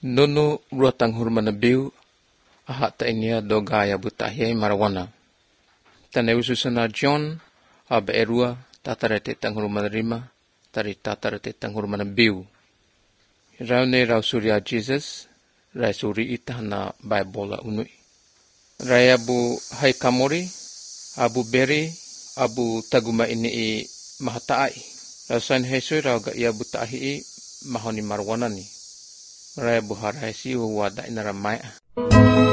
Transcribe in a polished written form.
Nono ruatang hurmana biu aha ta inia do gaya butahiai marwana. Tane ususana John aba erua tatarete tang hurmana rima tari tatarete tang hurmana biu. Raune rau surya Jesus rai suri itahna Bible unui. Rai abu hai kamori abu beri abu taguma ini I mahatai. Rasain hesui rau ga ia butahi mahoni marwana ni. Rai abu harai si wada inaramai.